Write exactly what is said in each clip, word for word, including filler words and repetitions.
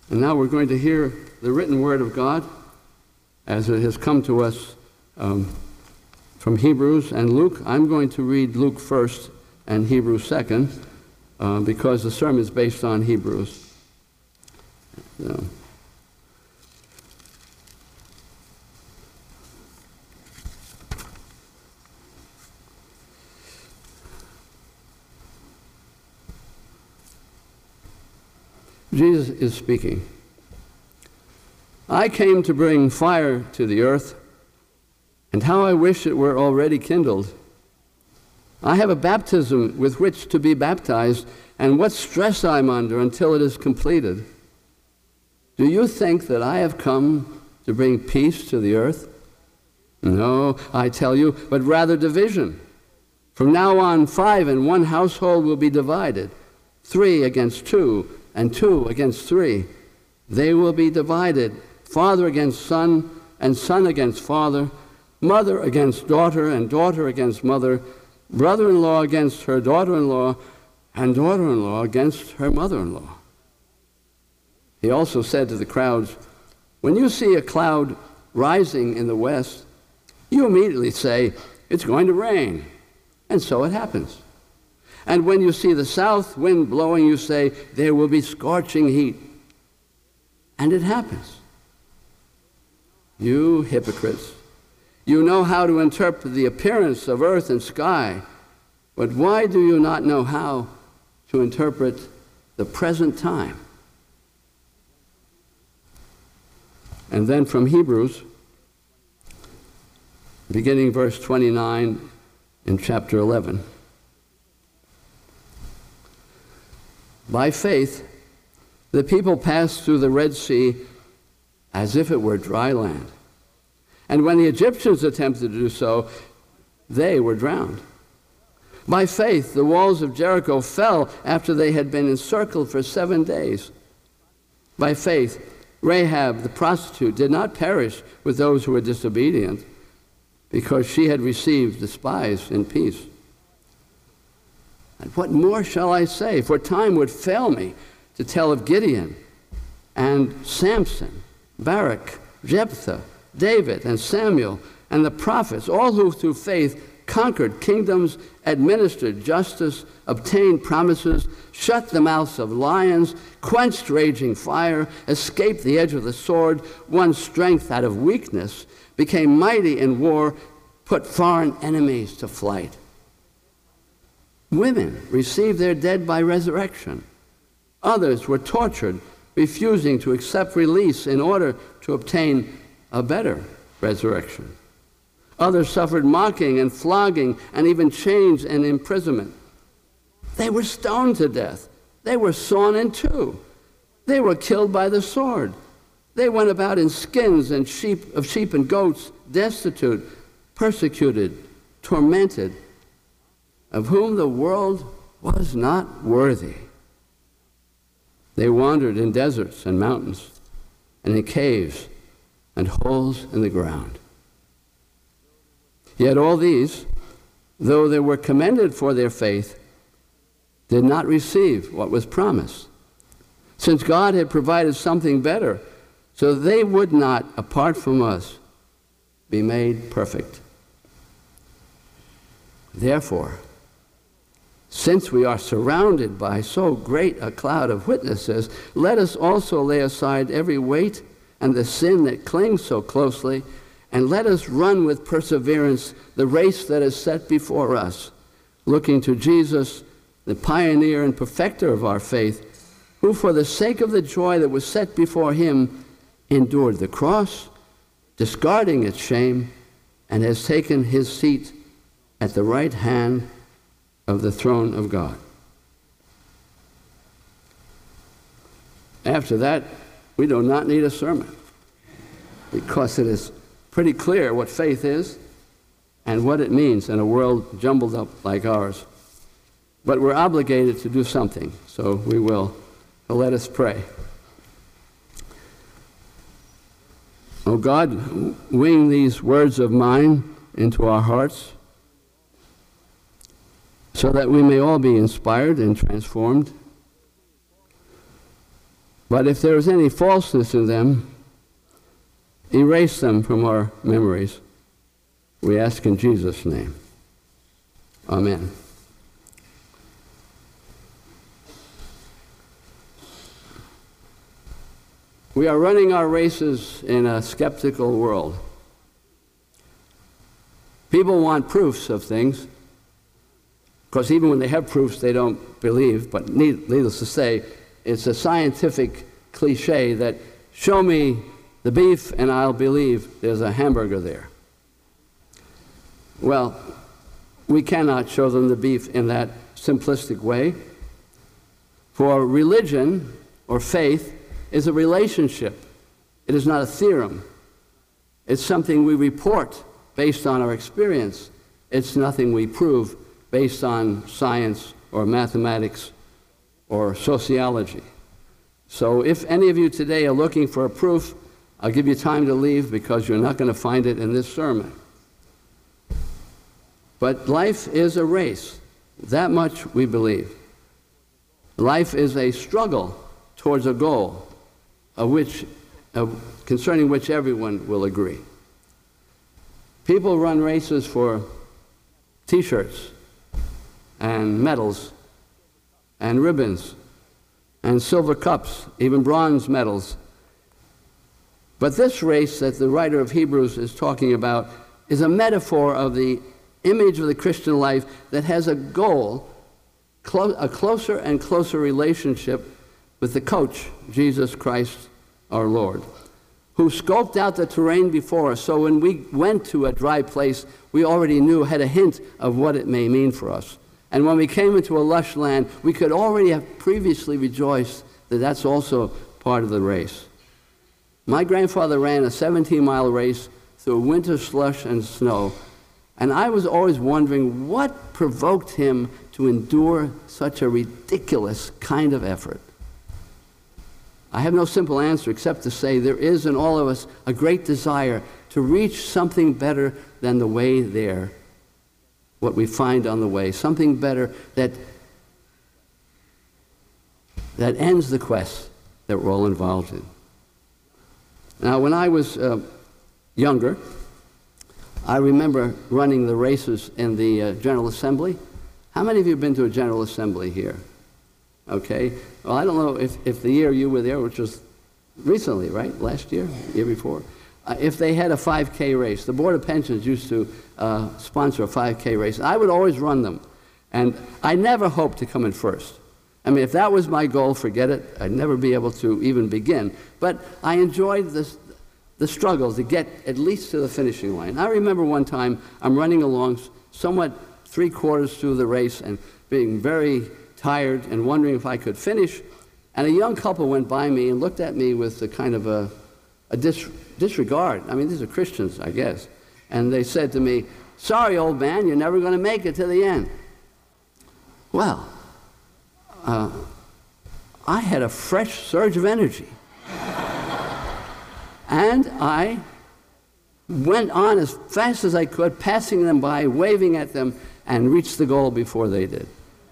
And now we're going to hear the written word of God as it has come to us um, from Hebrews and Luke. I'm going to read Luke first and Hebrews second uh, because the sermon is based on Hebrews. So. Jesus is speaking. I came to bring fire to the earth, and how I wish it were already kindled. I have a baptism with which to be baptized, and what stress I'm under until it is completed. Do you think that I have come to bring peace to the earth? No, I tell you, but rather division. From now on, five in one household will be divided, three against two, and two against three. They will be divided, father against son, and son against father, mother against daughter, and daughter against mother, brother-in-law against her daughter-in-law, and daughter-in-law against her mother-in-law. He also said to the crowds, when you see a cloud rising in the west, you immediately say, it's going to rain. And so it happens. And when you see the south wind blowing, you say, there will be scorching heat. And it happens. You hypocrites, you know how to interpret the appearance of earth and sky, but why do you not know how to interpret the present time? And then from Hebrews, beginning verse twenty-nine in chapter eleven. By faith, the people passed through the Red Sea as if it were dry land. And when the Egyptians attempted to do so, they were drowned. By faith, the walls of Jericho fell after they had been encircled for seven days. By faith, Rahab the prostitute did not perish with those who were disobedient, because she had received the spies in peace. And what more shall I say? For time would fail me to tell of Gideon and Samson, Barak, Jephthah, David, and Samuel, and the prophets, all who through faith conquered kingdoms, administered justice, obtained promises, shut the mouths of lions, quenched raging fire, escaped the edge of the sword, won strength out of weakness, became mighty in war, put foreign enemies to flight. Women received their dead by resurrection. Others were tortured, refusing to accept release in order to obtain a better resurrection. Others suffered mocking and flogging and even chains and imprisonment. They were stoned to death. They were sawn in two. They were killed by the sword. They went about in skins and sheep of sheep and goats, destitute, persecuted, tormented, of whom the world was not worthy. They wandered in deserts and mountains, and in caves and holes in the ground. Yet all these, though they were commended for their faith, did not receive what was promised, since God had provided something better, so they would not, apart from us, be made perfect. Therefore, since we are surrounded by so great a cloud of witnesses, let us also lay aside every weight and the sin that clings so closely, and let us run with perseverance the race that is set before us, looking to Jesus, the pioneer and perfecter of our faith, who for the sake of the joy that was set before him endured the cross, discarding its shame, and has taken his seat at the right hand of the throne of God. After that, we do not need a sermon, because it is pretty clear what faith is and what it means in a world jumbled up like ours. But we're obligated to do something, so we will. So let us pray. Oh God, wing these words of mine into our hearts, so that we may all be inspired and transformed. But if there is any falseness in them, erase them from our memories. We ask in Jesus' name. Amen. We are running our races in a skeptical world. People want proofs of things, because even when they have proofs, they don't believe. But needless to say, it's a scientific cliche that show me the beef and I'll believe there's a hamburger there. Well, we cannot show them the beef in that simplistic way. For religion or faith is a relationship. It is not a theorem. It's something we report based on our experience. It's nothing we prove based on science or mathematics or sociology. So if any of you today are looking for a proof, I'll give you time to leave because you're not going to find it in this sermon. But life is a race. That much we believe. Life is a struggle towards a goal of which, of, concerning which everyone will agree. People run races for T-shirts and medals and ribbons and silver cups, even bronze medals. But this race that the writer of Hebrews is talking about is a metaphor of the image of the Christian life that has a goal, clo- a closer and closer relationship with the coach, Jesus Christ our Lord, who scoped out the terrain before us. So when we went to a dry place, we already knew, had a hint of what it may mean for us. And when we came into a lush land, we could already have previously rejoiced that that's also part of the race. My grandfather ran a seventeen-mile race through winter slush and snow, and I was always wondering what provoked him to endure such a ridiculous kind of effort. I have no simple answer except to say there is in all of us a great desire to reach something better than the way there, what we find on the way, something better that, that ends the quest that we're all involved in. Now, when I was uh, younger, I remember running the races in the uh, General Assembly. How many of you have been to a General Assembly here? Okay. Well, I don't know if, if the year you were there, which was recently, right? Last year? Year before? Uh, if they had a five K race. The Board of Pensions used to uh, sponsor a five K race. I would always run them. And I never hoped to come in first. I mean, if that was my goal, forget it. I'd never be able to even begin. But I enjoyed this, the struggle to get at least to the finishing line. I remember one time I'm running along somewhat three quarters through the race and being very tired and wondering if I could finish. And a young couple went by me and looked at me with a kind of a, a dis disregard. I mean, these are Christians, I guess. And they said to me, "Sorry, old man, you're never going to make it to the end." Well, uh, I had a fresh surge of energy. And I went on as fast as I could, passing them by, waving at them, and reached the goal before they did.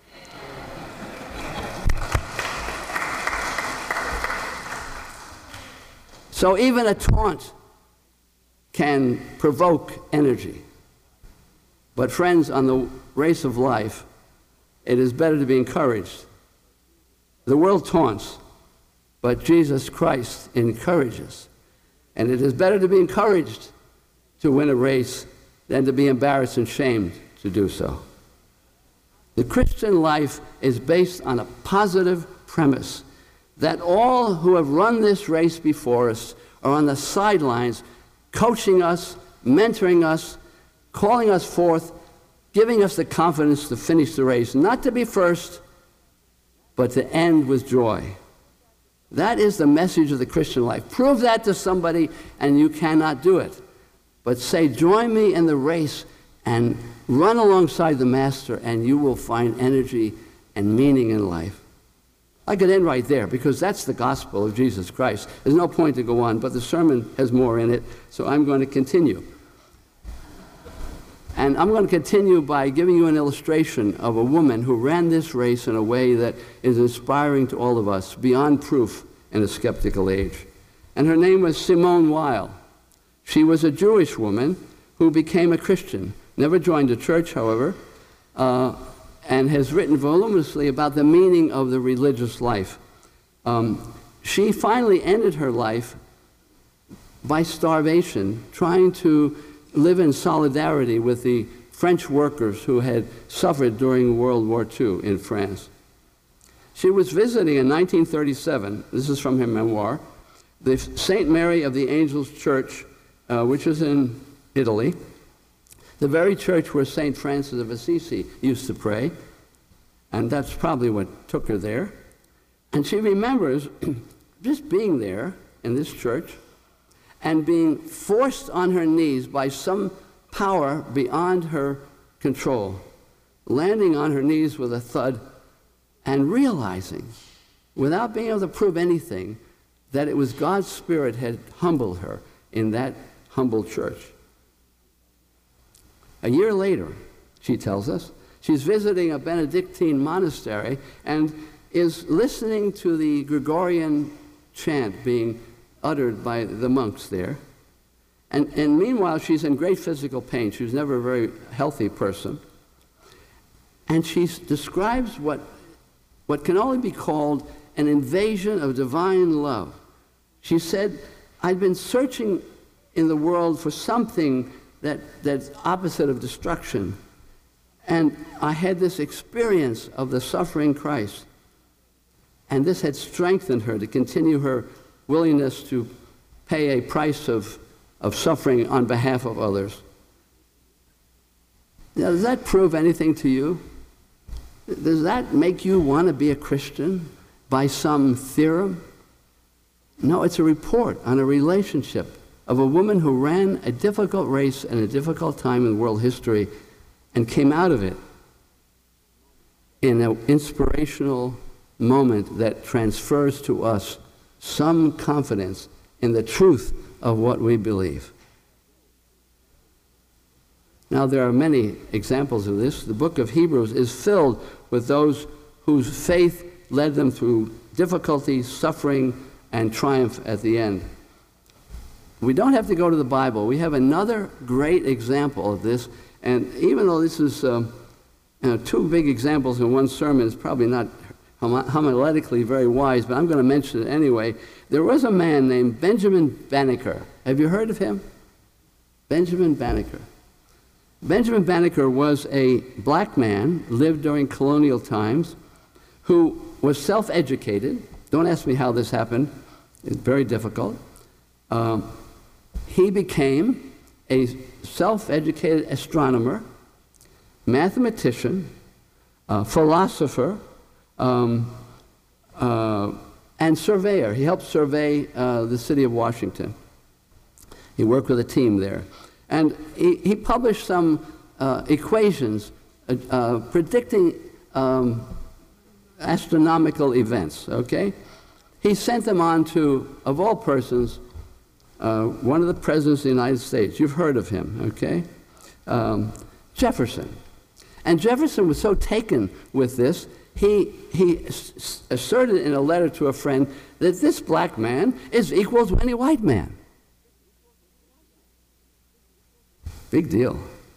So even a taunt can provoke energy. But friends, on the race of life, it is better to be encouraged. The world taunts, but Jesus Christ encourages. And it is better to be encouraged to win a race than to be embarrassed and shamed to do so. The Christian life is based on a positive premise that all who have run this race before us are on the sidelines, coaching us, mentoring us, calling us forth, giving us the confidence to finish the race, not to be first, but to end with joy. That is the message of the Christian life. Prove that to somebody and you cannot do it. But say, join me in the race and run alongside the Master and you will find energy and meaning in life. I could end right there because that's the gospel of Jesus Christ. There's no point to go on, but the sermon has more in it, so I'm going to continue. And I'm going to continue by giving you an illustration of a woman who ran this race in a way that is inspiring to all of us, beyond proof in a skeptical age. And her name was Simone Weil. She was a Jewish woman who became a Christian, never joined a church, however, uh, and has written voluminously about the meaning of the religious life. Um, she finally ended her life by starvation, trying to live in solidarity with the French workers who had suffered during World War Two in France. She was visiting in nineteen thirty-seven, this is from her memoir, the Saint Mary of the Angels Church, uh, which is in Italy, the very church where Saint Francis of Assisi used to pray, and that's probably what took her there. And she remembers just being there in this church and being forced on her knees by some power beyond her control, landing on her knees with a thud and realizing, without being able to prove anything, that it was God's Spirit had humbled her in that humble church. A year later, she tells us, she's visiting a Benedictine monastery and is listening to the Gregorian chant being uttered by the monks there. And, and meanwhile, she's in great physical pain. She was never a very healthy person. And she describes what, what can only be called an invasion of divine love. She said, I'd been searching in the world for something that, that's opposite of destruction. And I had this experience of the suffering Christ. And this had strengthened her to continue her willingness to pay a price of, of suffering on behalf of others. Now, does that prove anything to you? Does that make you want to be a Christian by some theorem? No, it's a report on a relationship of a woman who ran a difficult race in a difficult time in world history and came out of it in an inspirational moment that transfers to us some confidence in the truth of what we believe. Now, there are many examples of this. The book of Hebrews is filled with those whose faith led them through difficulty, suffering, and triumph at the end. We don't have to go to the Bible. We have another great example of this, and even though this is um, you know, two big examples in one sermon, it's probably not homiletically very wise, but I'm going to mention it anyway. There was a man named Benjamin Banneker. Have you heard of him? Benjamin Banneker. Benjamin Banneker was a black man, lived during colonial times, who was self-educated. Don't ask me how this happened. It's very difficult. Um, he became a self-educated astronomer, mathematician, uh, philosopher, um, uh, and surveyor. He helped survey uh, the city of Washington. He worked with a team there. And he, he published some uh, equations uh, uh, predicting um, astronomical events, okay? He sent them on to, of all persons, uh, one of the presidents of the United States. You've heard of him, okay? Um, Jefferson. And Jefferson was so taken with this, he, he asserted in a letter to a friend that this black man is equal to any white man. Big deal.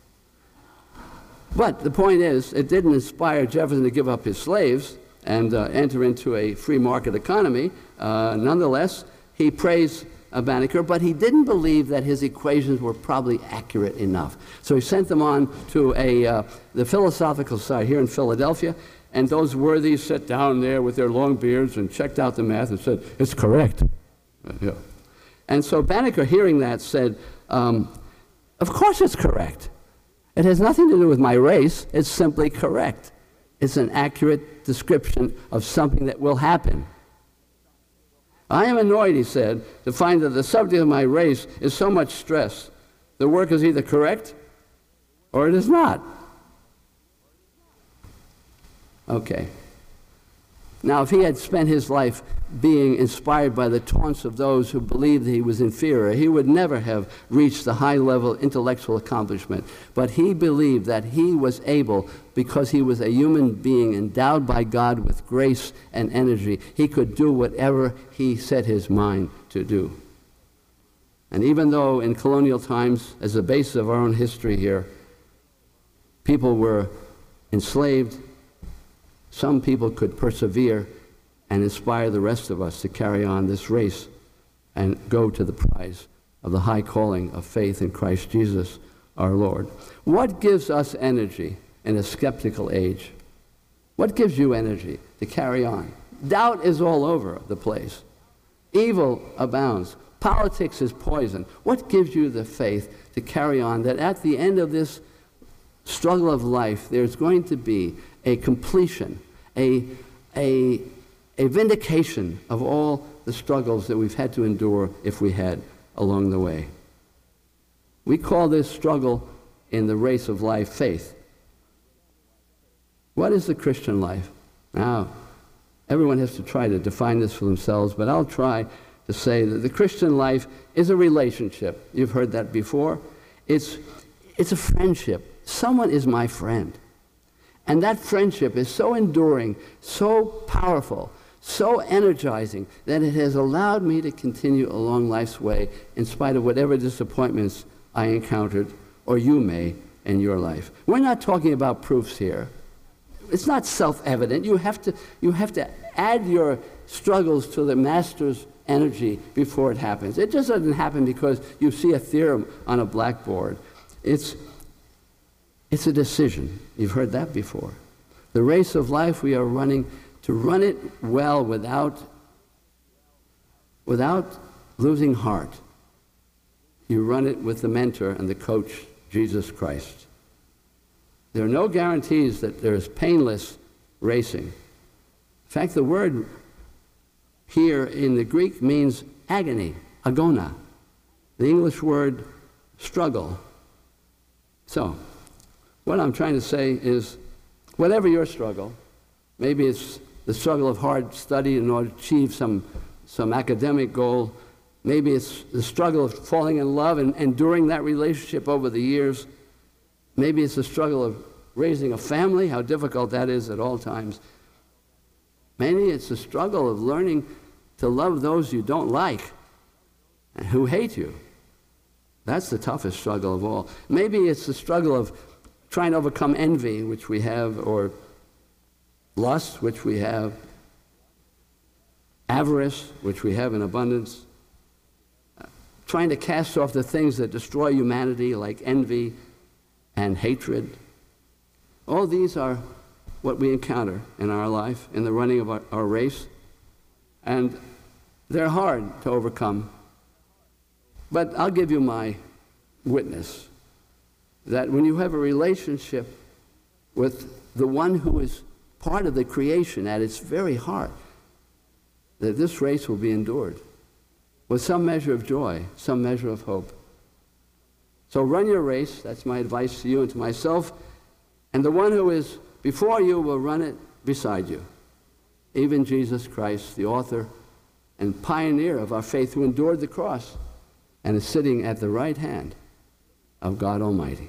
But the point is, it didn't inspire Jefferson to give up his slaves and uh, enter into a free market economy. Uh, nonetheless, he praised uh, Banneker, but he didn't believe that his equations were probably accurate enough. So he sent them on to a, uh, the Philosophical Society here in Philadelphia, and those worthies sat down there with their long beards and checked out the math and said, it's correct. Uh, yeah. And so Banneker, hearing that, said, um, of course it's correct. It has nothing to do with my race. It's simply correct. It's an accurate description of something that will happen. I am annoyed, he said, to find that the subject of my race is so much stress. The work is either correct or it is not. Okay. Now, if he had spent his life being inspired by the taunts of those who believed he was inferior, he would never have reached the high-level intellectual accomplishment. But he believed that he was able, because he was a human being endowed by God with grace and energy, he could do whatever he set his mind to do. And even though in colonial times, as the basis of our own history here, people were enslaved, some people could persevere and inspire the rest of us to carry on this race and go to the prize of the high calling of faith in Christ Jesus our Lord. What gives us energy in a skeptical age? What gives you energy to carry on? Doubt is all over the place. Evil abounds. Politics is poison. What gives you the faith to carry on that at the end of this struggle of life, there's going to be a completion, a, a, a vindication of all the struggles that we've had to endure if we had along the way? We call this struggle in the race of life faith. What is the Christian life? Now, everyone has to try to define this for themselves, but I'll try to say that the Christian life is a relationship. You've heard that before. It's, it's a friendship. Someone is my friend. And that friendship is so enduring, so powerful, so energizing, that it has allowed me to continue along life's way in spite of whatever disappointments I encountered, or you may, in your life. We're not talking about proofs here. It's not self-evident. You have to, you have to add your struggles to the master's energy before it happens. It just doesn't happen because you see a theorem on a blackboard. It's It's a decision. You've heard that before. The race of life we are running, to run it well without, without losing heart. You run it with the mentor and the coach, Jesus Christ. There are no guarantees that there is painless racing. In fact, the word here in the Greek means agony, agona. The English word struggle. So, what I'm trying to say is, whatever your struggle, maybe it's the struggle of hard study in order to achieve some, some academic goal, maybe it's the struggle of falling in love and enduring that relationship over the years, maybe it's the struggle of raising a family, how difficult that is at all times. Maybe it's the struggle of learning to love those you don't like and who hate you. That's the toughest struggle of all. Maybe it's the struggle of trying to overcome envy, which we have, or lust, which we have, avarice, which we have in abundance, uh, trying to cast off the things that destroy humanity, like envy and hatred. All these are what we encounter in our life, in the running of our, our race, and they're hard to overcome. But I'll give you my witness that when you have a relationship with the one who is part of the creation at its very heart, that this race will be endured with some measure of joy, some measure of hope. So run your race. That's my advice to you and to myself. And the one who is before you will run it beside you. Even Jesus Christ, the author and pioneer of our faith, who endured the cross and is sitting at the right hand of God Almighty.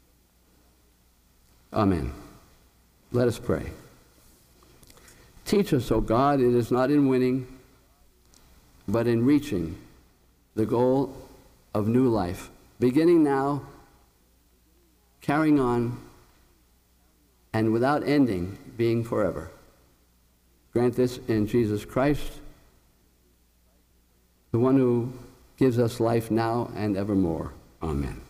Amen. Let us pray. Teach us, O God, it is not in winning, but in reaching the goal of new life, beginning now, carrying on, and without ending, being forever. Grant this in Jesus Christ, the one who gives us life now and evermore. Amen.